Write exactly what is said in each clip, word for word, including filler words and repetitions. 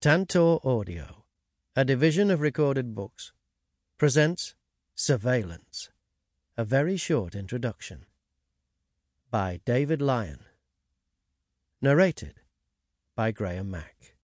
Tantor Audio, a division of Recorded Books, presents Surveillance, a very short introduction, by David Lyon. Narrated by Graham Mack.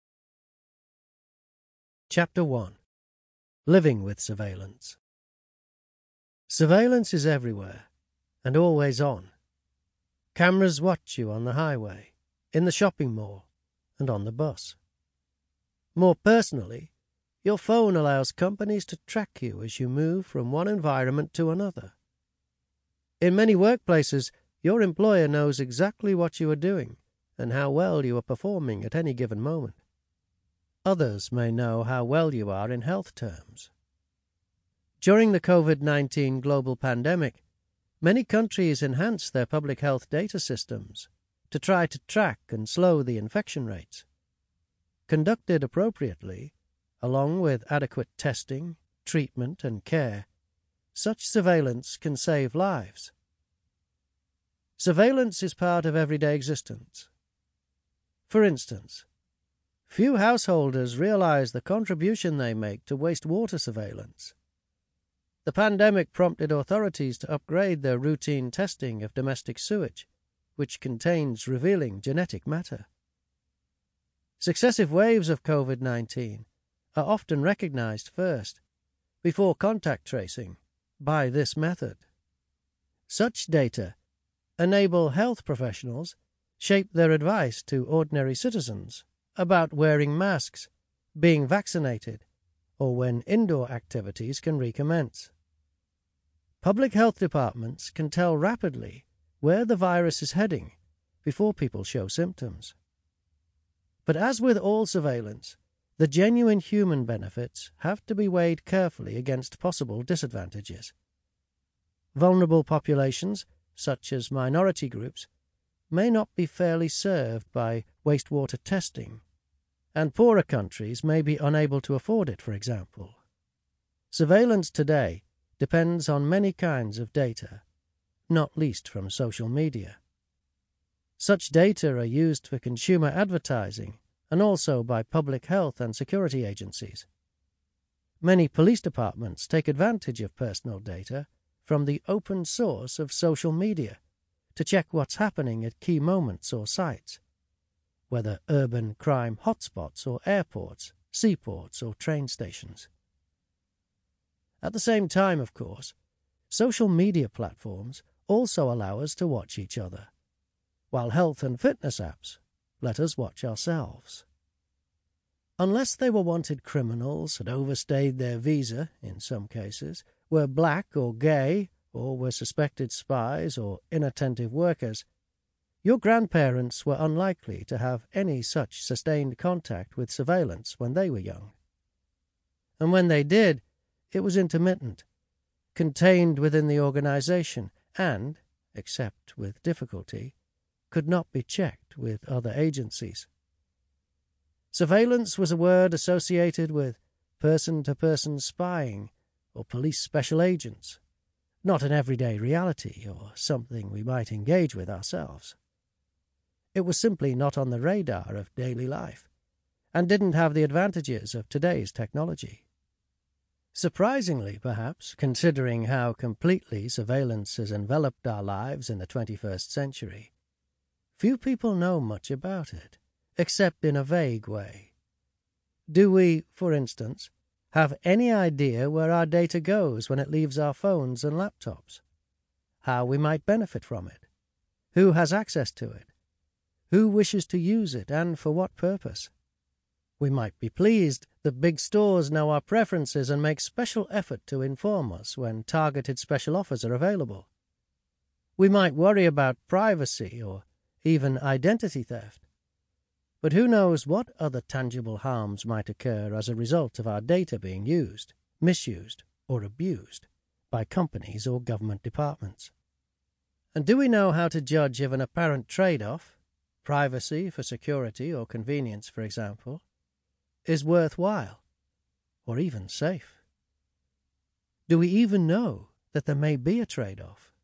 Chapter one. Living with Surveillance. Surveillance is everywhere, and always on. Cameras watch you on the highway, in the shopping mall, and on the bus. More personally, your phone allows companies to track you as you move from one environment to another. In many workplaces, your employer knows exactly what you are doing and how well you are performing at any given moment. Others may know how well you are in health terms. During the COVID nineteen global pandemic, many countries enhanced their public health data systems to try to track and slow the infection rates. Conducted appropriately, along with adequate testing, treatment, and care, such surveillance can save lives. Surveillance is part of everyday existence. For instance, few householders realize the contribution they make to wastewater surveillance. The pandemic prompted authorities to upgrade their routine testing of domestic sewage, which contains revealing genetic matter. Successive waves of COVID nineteen are often recognized first, before contact tracing, by this method. Such data enable health professionals shape their advice to ordinary citizens about wearing masks, being vaccinated, or when indoor activities can recommence. Public health departments can tell rapidly where the virus is heading before people show symptoms. But as with all surveillance, the genuine human benefits have to be weighed carefully against possible disadvantages. Vulnerable populations, such as minority groups, may not be fairly served by wastewater testing, and poorer countries may be unable to afford it, for example. Surveillance today depends on many kinds of data, not least from social media. Such data are used for consumer advertising and also by public health and security agencies. Many police departments take advantage of personal data from the open source of social media to check what's happening at key moments or sites, whether urban crime hotspots or airports, seaports or train stations. At the same time, of course, social media platforms also allow us to watch each other, while health and fitness apps let us watch ourselves. Unless they were wanted criminals, had overstayed their visa in some cases, were black or gay, or were suspected spies or inattentive workers, your grandparents were unlikely to have any such sustained contact with surveillance when they were young. And when they did, it was intermittent, contained within the organization, and, except with difficulty, could not be checked with other agencies. Surveillance was a word associated with person-to-person spying or police special agents, not an everyday reality or something we might engage with ourselves. It was simply not on the radar of daily life, and didn't have the advantages of today's technology. Surprisingly, perhaps, considering how completely surveillance has enveloped our lives in the twenty-first century, few people know much about it, except in a vague way. Do we, for instance, have any idea where our data goes when it leaves our phones and laptops? How we might benefit from it? Who has access to it? Who wishes to use it, and for what purpose? We might be pleased that big stores know our preferences and make special effort to inform us when targeted special offers are available. We might worry about privacy or even identity theft. But who knows what other tangible harms might occur as a result of our data being used, misused, or abused by companies or government departments? And do we know how to judge if an apparent trade-off, privacy for security or convenience, for example, is worthwhile or even safe? Do we even know that there may be a trade-off?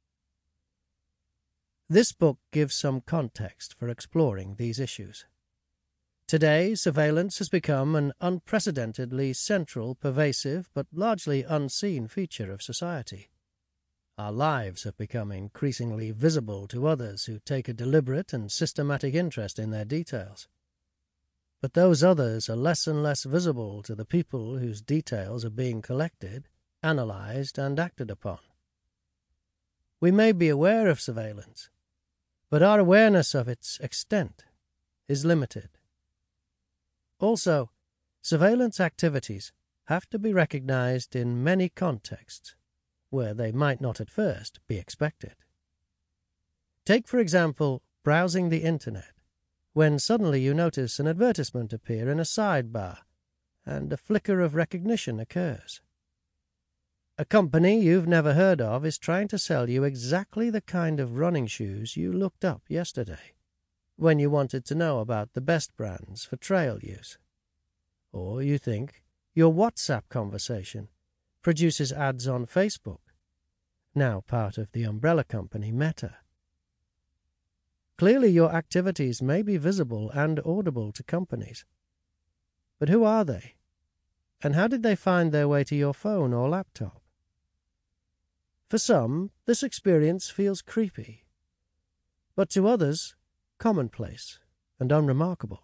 This book gives some context for exploring these issues. Today, surveillance has become an unprecedentedly central, pervasive, but largely unseen feature of society. Our lives have become increasingly visible to others who take a deliberate and systematic interest in their details. But those others are less and less visible to the people whose details are being collected, analyzed, and acted upon. We may be aware of surveillance, but our awareness of its extent is limited. Also, surveillance activities have to be recognized in many contexts where they might not at first be expected. Take, for example, browsing the Internet, when suddenly you notice an advertisement appear in a sidebar and a flicker of recognition occurs. A company you've never heard of is trying to sell you exactly the kind of running shoes you looked up yesterday, when you wanted to know about the best brands for trail use. Or you think your WhatsApp conversation produces ads on Facebook, now part of the umbrella company Meta. Clearly your activities may be visible and audible to companies. But who are they? And how did they find their way to your phone or laptop? For some, this experience feels creepy, but to others, commonplace and unremarkable.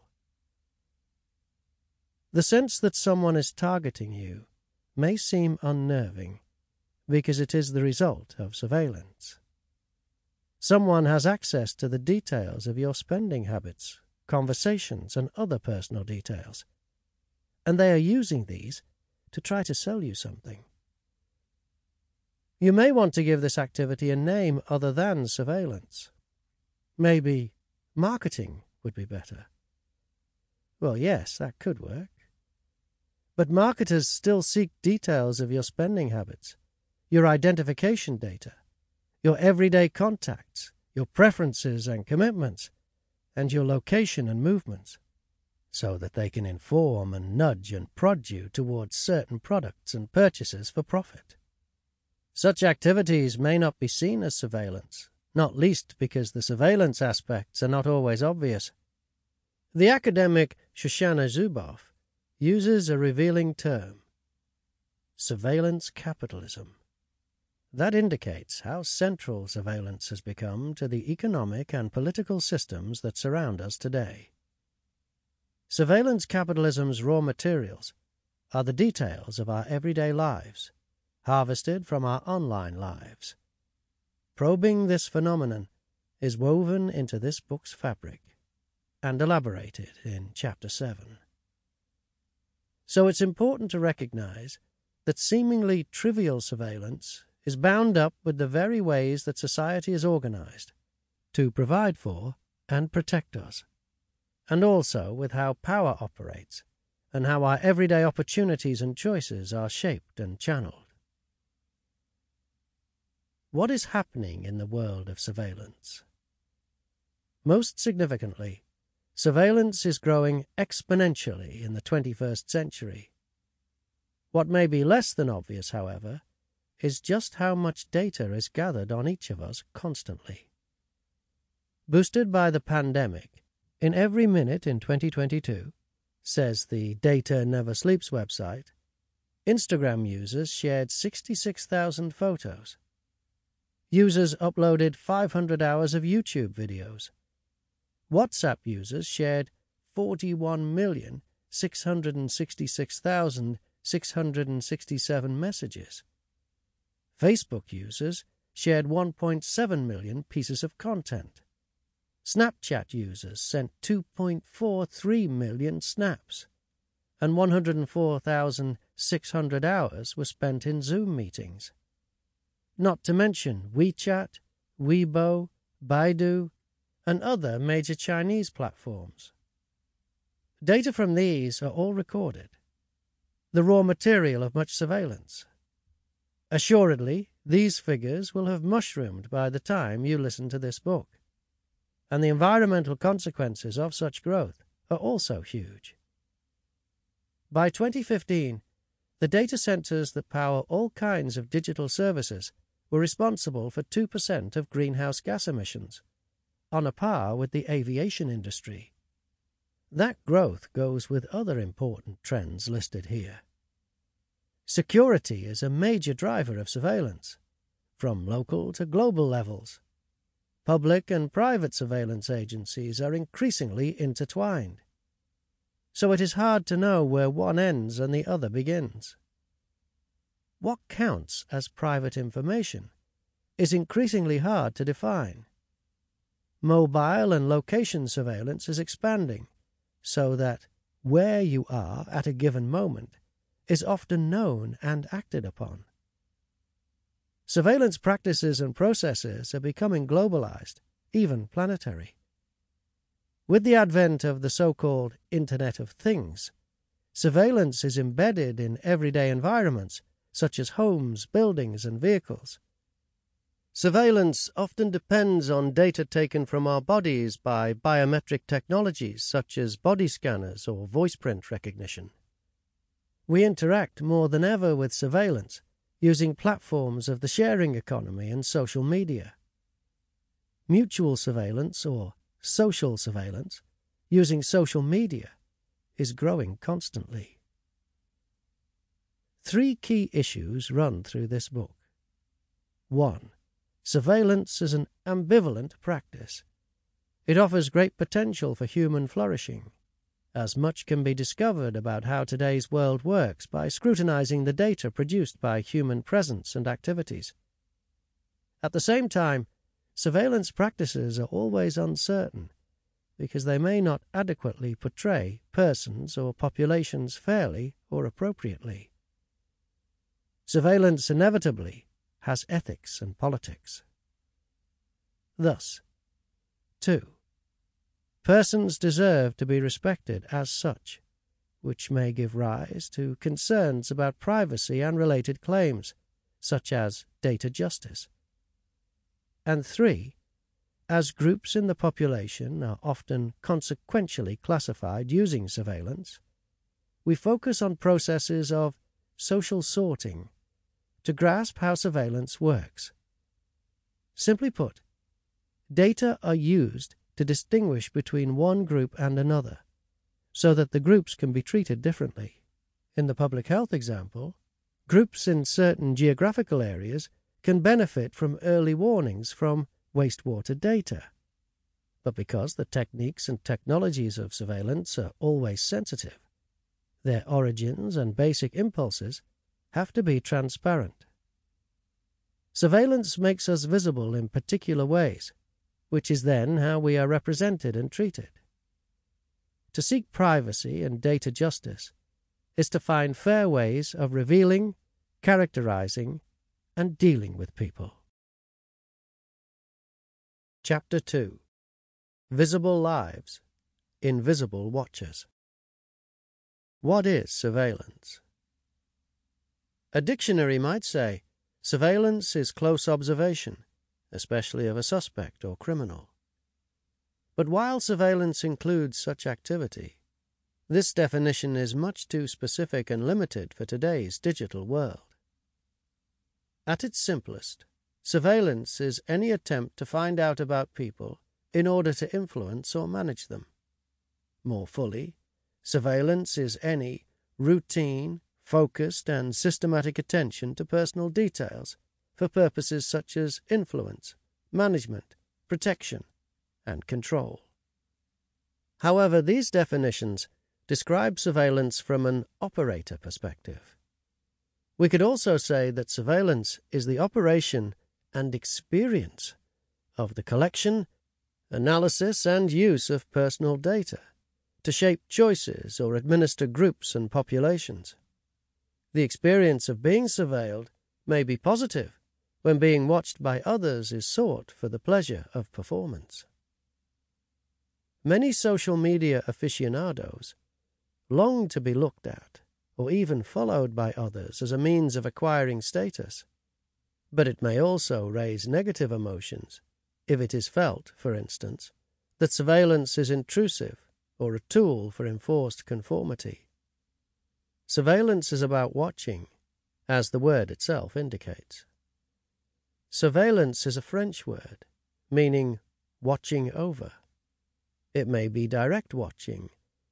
The sense that someone is targeting you may seem unnerving because it is the result of surveillance. Someone has access to the details of your spending habits, conversations, and other personal details, and they are using these to try to sell you something. You may want to give this activity a name other than surveillance. Maybe marketing would be better. Well, yes, that could work. But marketers still seek details of your spending habits, your identification data, your everyday contacts, your preferences and commitments, and your location and movements, so that they can inform and nudge and prod you towards certain products and purchases for profit. Such activities may not be seen as surveillance, not least because the surveillance aspects are not always obvious. The academic Shoshana Zuboff uses a revealing term: surveillance capitalism. That indicates how central surveillance has become to the economic and political systems that surround us today. Surveillance capitalism's raw materials are the details of our everyday lives, harvested from our online lives. Probing this phenomenon is woven into this book's fabric and elaborated in Chapter seven. So it's important to recognize that seemingly trivial surveillance is bound up with the very ways that society is organized to provide for and protect us, and also with how power operates and how our everyday opportunities and choices are shaped and channeled. What is happening in the world of surveillance? Most significantly, surveillance is growing exponentially in the twenty-first century. What may be less than obvious, however, is just how much data is gathered on each of us constantly. Boosted by the pandemic, in every minute in twenty twenty-two, says the Data Never Sleeps website, Instagram users shared sixty-six thousand photos. Users uploaded five hundred hours of YouTube videos. WhatsApp users shared forty-one million six hundred sixty-six thousand six hundred sixty-seven messages. Facebook users shared one point seven million pieces of content. Snapchat users sent two point four three million snaps, and one hundred four thousand six hundred hours were spent in Zoom meetings. Not to mention WeChat, Weibo, Baidu, and other major Chinese platforms. Data from these are all recorded, the raw material of much surveillance. Assuredly, these figures will have mushroomed by the time you listen to this book, and the environmental consequences of such growth are also huge. By twenty fifteen, the data centers that power all kinds of digital services were responsible for two percent of greenhouse gas emissions, on a par with the aviation industry. That growth goes with other important trends listed here. Security is a major driver of surveillance, from local to global levels. Public and private surveillance agencies are increasingly intertwined, so it is hard to know where one ends and the other begins. What counts as private information is increasingly hard to define. Mobile and location surveillance is expanding, so that where you are at a given moment is often known and acted upon. Surveillance practices and processes are becoming globalized, even planetary. With the advent of the so-called Internet of Things, surveillance is embedded in everyday environments such as homes, buildings, and vehicles. Surveillance often depends on data taken from our bodies by biometric technologies such as body scanners or voice print recognition. We interact more than ever with surveillance using platforms of the sharing economy and social media. Mutual surveillance, or social surveillance, using social media is growing constantly. Three key issues run through this book. One, surveillance is an ambivalent practice. It offers great potential for human flourishing, as much can be discovered about how today's world works by scrutinizing the data produced by human presence and activities. At the same time, surveillance practices are always uncertain because they may not adequately portray persons or populations fairly or appropriately. Surveillance inevitably has ethics and politics. Thus, two. Persons deserve to be respected as such, which may give rise to concerns about privacy and related claims, such as data justice. And three, as groups in the population are often consequentially classified using surveillance, we focus on processes of social sorting to grasp how surveillance works. Simply put, data are used to distinguish between one group and another, so that the groups can be treated differently. In the public health example, groups in certain geographical areas can benefit from early warnings from wastewater data. But because the techniques and technologies of surveillance are always sensitive, their origins and basic impulses have to be transparent. Surveillance makes us visible in particular ways, which is then how we are represented and treated. To seek privacy and data justice is to find fair ways of revealing, characterizing, and dealing with people. Chapter two. Visible Lives, Invisible Watchers. What is surveillance? A dictionary might say, surveillance is close observation, especially of a suspect or criminal. But while surveillance includes such activity, this definition is much too specific and limited for today's digital world. At its simplest, surveillance is any attempt to find out about people in order to influence or manage them. More fully, surveillance is any routine, focused and systematic attention to personal details for purposes such as influence, management, protection, and control. However, these definitions describe surveillance from an operator perspective. We could also say that surveillance is the operation and experience of the collection, analysis, and use of personal data to shape choices or administer groups and populations. The experience of being surveilled may be positive when being watched by others is sought for the pleasure of performance. Many social media aficionados long to be looked at or even followed by others as a means of acquiring status, but it may also raise negative emotions if it is felt, for instance, that surveillance is intrusive or a tool for enforced conformity. Surveillance is about watching, as the word itself indicates. Surveillance is a French word, meaning watching over. It may be direct watching,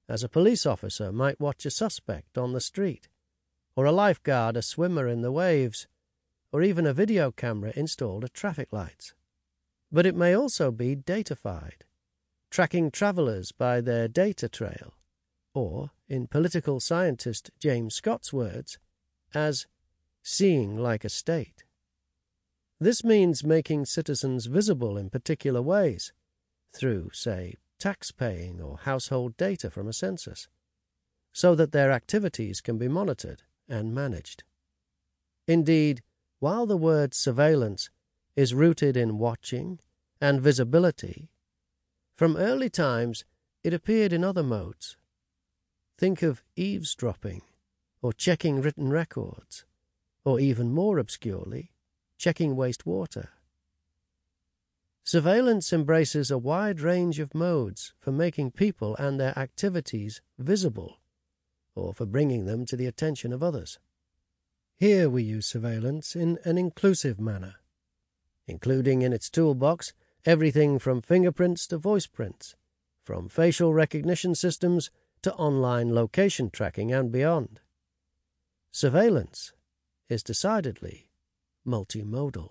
as a police officer might watch a suspect on the street, or a lifeguard a swimmer in the waves, or even a video camera installed at traffic lights. But it may also be datafied, tracking travellers by their data trail, or, in political scientist James Scott's words, as seeing like a state. This means making citizens visible in particular ways, through, say, tax-paying or household data from a census, so that their activities can be monitored and managed. Indeed, while the word surveillance is rooted in watching and visibility, from early times it appeared in other modes. Think of eavesdropping, or checking written records, or even more obscurely, checking wastewater. Surveillance embraces a wide range of modes for making people and their activities visible, or for bringing them to the attention of others. Here we use surveillance in an inclusive manner, including in its toolbox everything from fingerprints to voice prints, from facial recognition systems to online location tracking and beyond. Surveillance is decidedly multimodal.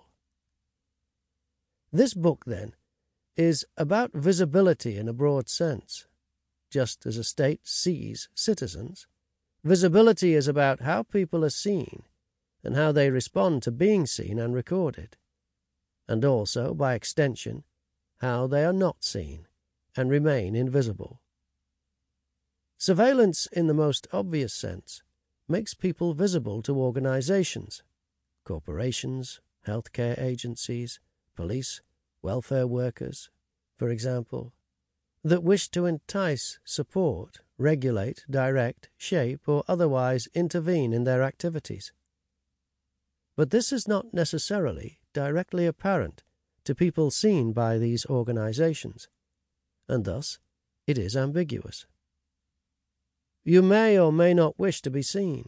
This book, then, is about visibility in a broad sense. Just as a state sees citizens, visibility is about how people are seen and how they respond to being seen and recorded, and also, by extension, how they are not seen and remain invisible. Surveillance, in the most obvious sense, makes people visible to organizations, corporations, healthcare agencies, police, welfare workers, for example, that wish to entice, support, regulate, direct, shape, or otherwise intervene in their activities. But this is not necessarily directly apparent to people seen by these organizations, and thus it is ambiguous. You may or may not wish to be seen.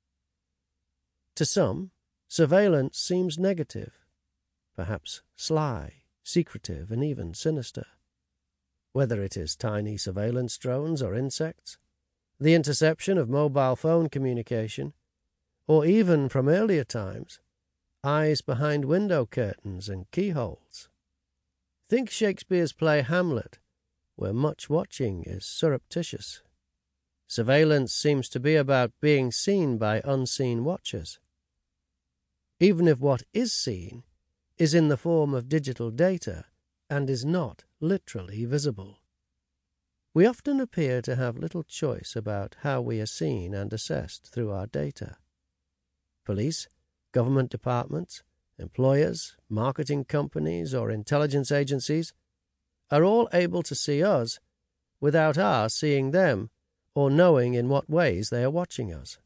To some, surveillance seems negative, perhaps sly, secretive, and even sinister. Whether it is tiny surveillance drones or insects, the interception of mobile phone communication, or even, from earlier times, eyes behind window curtains and keyholes. Think Shakespeare's play Hamlet, where much watching is surreptitious. Surveillance seems to be about being seen by unseen watchers. Even if what is seen is in the form of digital data and is not literally visible. We often appear to have little choice about how we are seen and assessed through our data. Police, government departments, employers, marketing companies, or intelligence agencies are all able to see us without our seeing them or knowing in what ways they are watching us.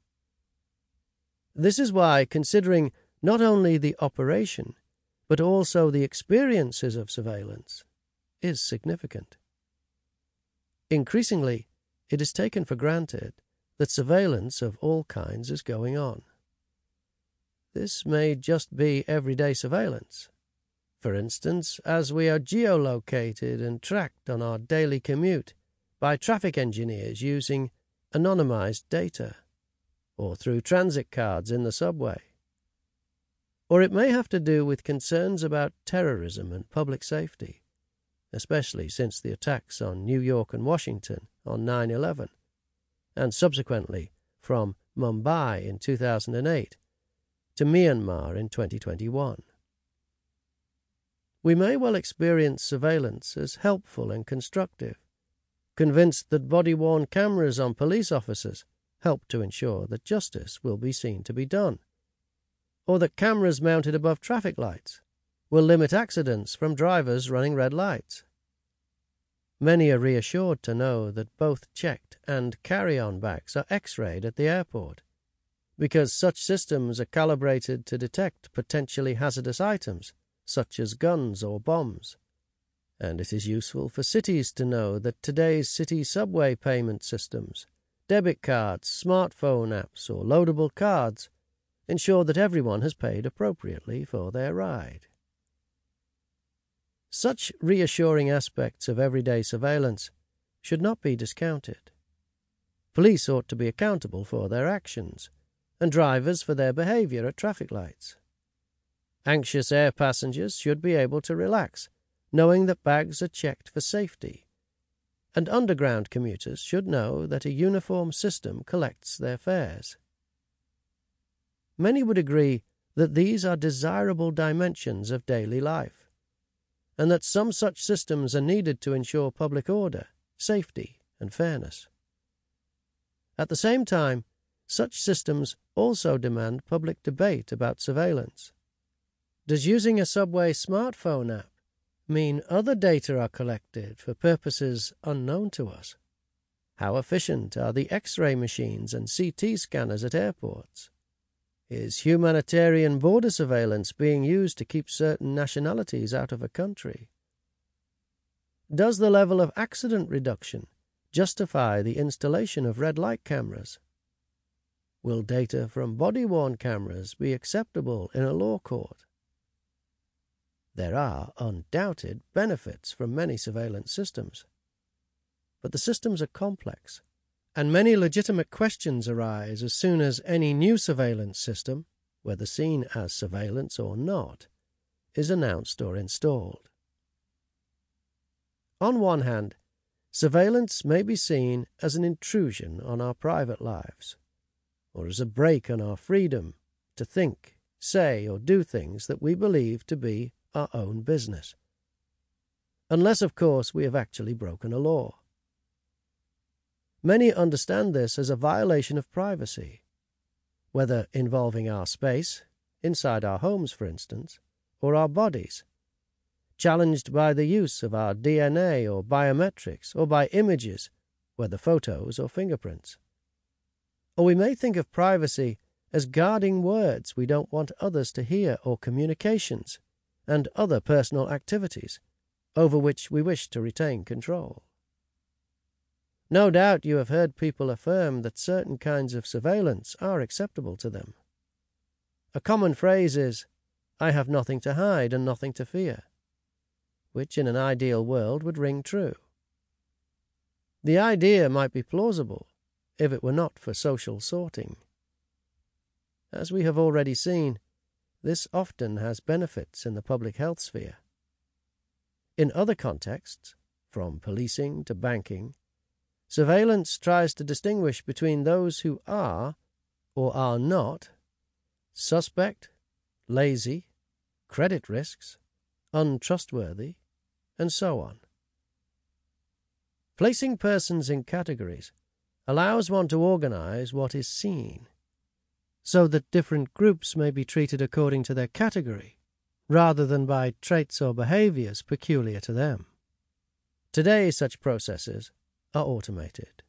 This is why considering not only the operation, but also the experiences of surveillance is significant. Increasingly, it is taken for granted that surveillance of all kinds is going on. This may just be everyday surveillance. For instance, as we are geolocated and tracked on our daily commute by traffic engineers using anonymized data, or through transit cards in the subway. Or it may have to do with concerns about terrorism and public safety, especially since the attacks on New York and Washington on nine eleven, and subsequently from Mumbai in two thousand eight to Myanmar in twenty twenty-one. We may well experience surveillance as helpful and constructive, convinced that body-worn cameras on police officers help to ensure that justice will be seen to be done, or that cameras mounted above traffic lights will limit accidents from drivers running red lights. Many are reassured to know that both checked and carry-on bags are X-rayed at the airport, because such systems are calibrated to detect potentially hazardous items, such as guns or bombs. And it is useful for cities to know that today's city subway payment systems, debit cards, smartphone apps, or loadable cards ensure that everyone has paid appropriately for their ride. Such reassuring aspects of everyday surveillance should not be discounted, Police ought to be accountable for their actions, and drivers for their behavior at traffic lights. Anxious air passengers should be able to relax, knowing that bags are checked for safety, and underground commuters should know that a uniform system collects their fares. Many would agree that these are desirable dimensions of daily life, and that some such systems are needed to ensure public order, safety, and fairness. At the same time, such systems also demand public debate about surveillance. Does using a subway smartphone app mean other data are collected for purposes unknown to us? How efficient are the X-ray machines and C T scanners at airports? Is humanitarian border surveillance being used to keep certain nationalities out of a country? Does the level of accident reduction justify the installation of red light cameras? Will data from body-worn cameras be acceptable in a law court? There are undoubted benefits from many surveillance systems, but the systems are complex, and many legitimate questions arise as soon as any new surveillance system, whether seen as surveillance or not, is announced or installed. On one hand, surveillance may be seen as an intrusion on our private lives, or as a break on our freedom to think, say, or do things that we believe to be our own business, unless, of course, we have actually broken a law. Many understand this as a violation of privacy, whether involving our space, inside our homes, for instance, or our bodies, challenged by the use of our D N A or biometrics, or by images, whether photos or fingerprints. Or we may think of privacy as guarding words we don't want others to hear, or communications and other personal activities over which we wish to retain control. No doubt you have heard people affirm that certain kinds of surveillance are acceptable to them. A common phrase is, "I have nothing to hide and nothing to fear," which in an ideal world would ring true. The idea might be plausible if it were not for social sorting. As we have already seen, this often has benefits in the public health sphere. In other contexts, from policing to banking, surveillance tries to distinguish between those who are, or are not, suspect, lazy, credit risks, untrustworthy, and so on. Placing persons in categories allows one to organize what is seen, so that different groups may be treated according to their category, rather than by traits or behaviors peculiar to them. Today, such processes are automated.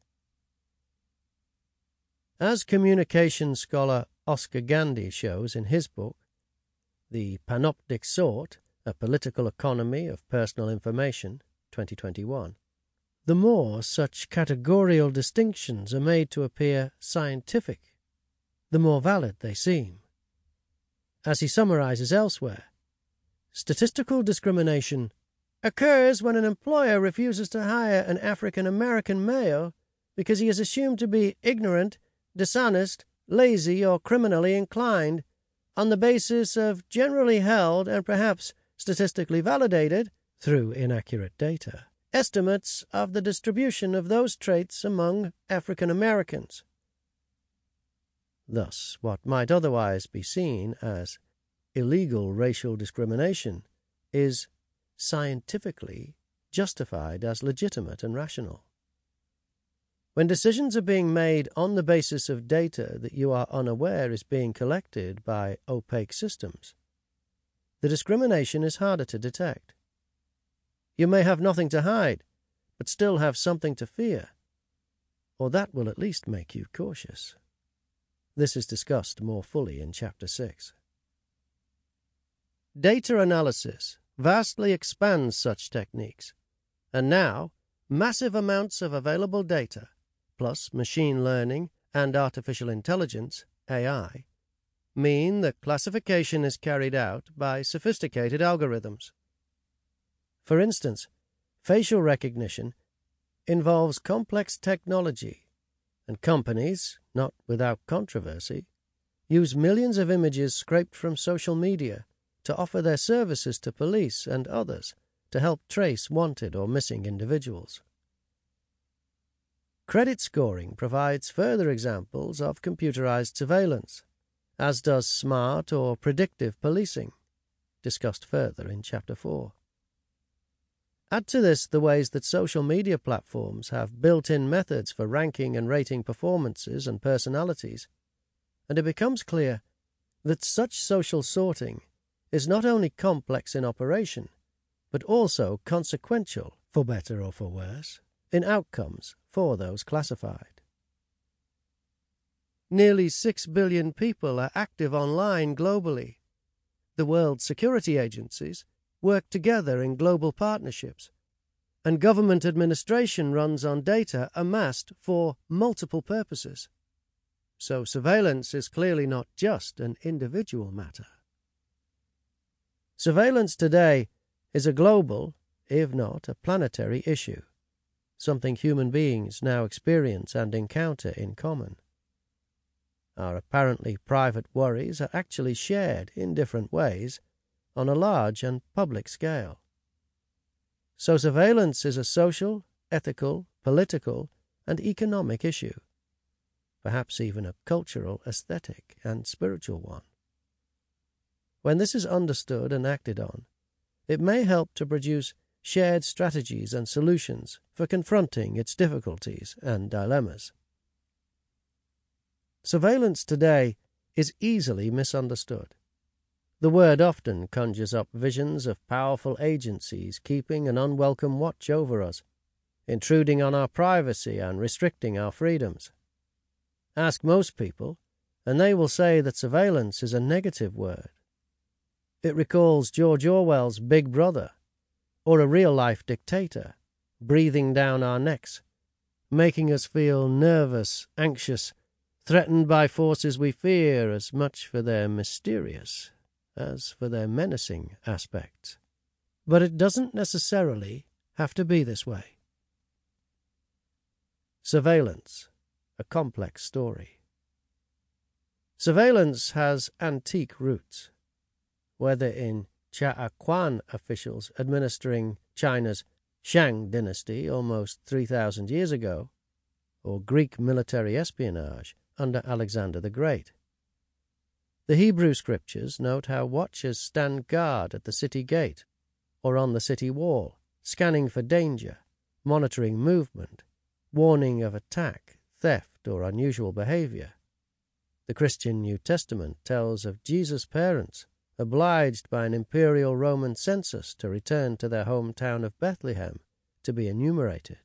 As communication scholar Oscar Gandy shows in his book, The Panoptic Sort, A Political Economy of Personal Information, twenty twenty-one, the more such categorical distinctions are made to appear scientific, the more valid they seem. As he summarizes elsewhere, statistical discrimination occurs when an employer refuses to hire an African-American male because he is assumed to be ignorant, dishonest, lazy, or criminally inclined, on the basis of generally held and perhaps statistically validated, through inaccurate data, estimates of the distribution of those traits among African Americans. Thus, what might otherwise be seen as illegal racial discrimination is scientifically justified as legitimate and rational. When decisions are being made on the basis of data that you are unaware is being collected by opaque systems, the discrimination is harder to detect. You may have nothing to hide, but still have something to fear, or that will at least make you cautious. This is discussed more fully in Chapter six. Data analysis vastly expands such techniques, and now massive amounts of available data, plus machine learning and artificial intelligence, A I, mean that classification is carried out by sophisticated algorithms. For instance, facial recognition involves complex technology and companies, not without controversy, use millions of images scraped from social media to offer their services to police and others to help trace wanted or missing individuals. Credit scoring provides further examples of computerized surveillance, as does smart or predictive policing, discussed further in Chapter four. Add to this the ways that social media platforms have built-in methods for ranking and rating performances and personalities, and it becomes clear that such social sorting is not only complex in operation, but also consequential, for better or for worse, in outcomes for those classified. Nearly six billion people are active online globally. The world security agencies work together in global partnerships, and government administration runs on data amassed for multiple purposes. So surveillance is clearly not just an individual matter. Surveillance today is a global, if not a planetary issue, something human beings now experience and encounter in common. Our apparently private worries are actually shared in different ways on a large and public scale. So surveillance is a social, ethical, political, and economic issue, perhaps even a cultural, aesthetic, and spiritual one. When this is understood and acted on, it may help to produce shared strategies and solutions for confronting its difficulties and dilemmas. Surveillance today is easily misunderstood. The word often conjures up visions of powerful agencies keeping an unwelcome watch over us, intruding on our privacy and restricting our freedoms. Ask most people, and they will say that surveillance is a negative word. It recalls George Orwell's Big Brother, or a real-life dictator, breathing down our necks, making us feel nervous, anxious, threatened by forces we fear as much for their mysterious as for their menacing aspects. But it doesn't necessarily have to be this way. Surveillance, a complex story. Surveillance has antique roots, whether in Cha Quan officials administering China's Shang dynasty almost three thousand years ago, or Greek military espionage under Alexander the Great. The Hebrew scriptures note how watchers stand guard at the city gate or on the city wall, scanning for danger, monitoring movement, warning of attack, theft, or unusual behavior. The Christian New Testament tells of Jesus' parents obliged by an imperial Roman census to return to their hometown of Bethlehem to be enumerated.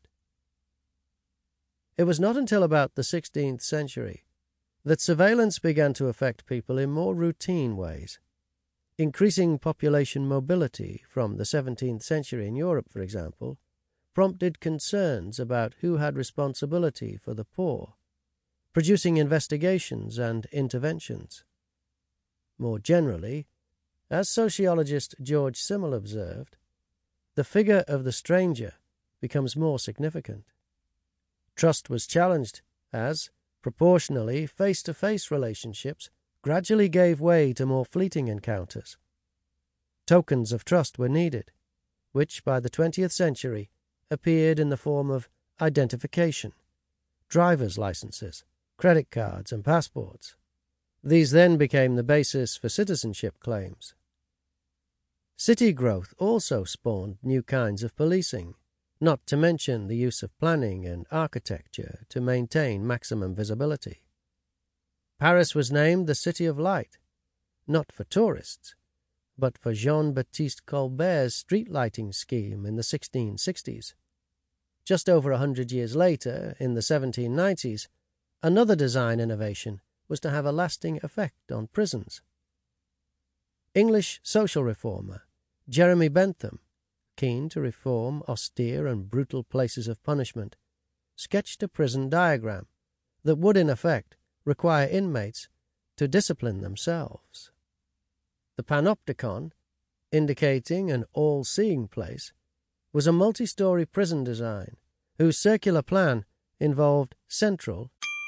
It was not until about the sixteenth century that surveillance began to affect people in more routine ways. Increasing population mobility from the seventeenth century in Europe, for example, prompted concerns about who had responsibility for the poor, producing investigations and interventions. More generally, as sociologist George Simmel observed, the figure of the stranger becomes more significant. Trust was challenged as, proportionally, face-to-face relationships gradually gave way to more fleeting encounters. Tokens of trust were needed, which by the twentieth century appeared in the form of identification, driver's licenses, credit cards, and passports. These then became the basis for citizenship claims. City growth also spawned new kinds of policing, not to mention the use of planning and architecture to maintain maximum visibility. Paris was named the City of Light, not for tourists, but for Jean-Baptiste Colbert's street lighting scheme in the sixteen sixties. Just over a hundred years later, in the seventeen nineties, another design innovation was to have a lasting effect on prisons. English social reformer Jeremy Bentham, keen to reform austere and brutal places of punishment, sketched a prison diagram that would, in effect, require inmates to discipline themselves. The panopticon, indicating an all-seeing place, was a multi-story prison design whose circular plan involved central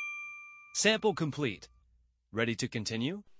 Sample complete. Ready to continue?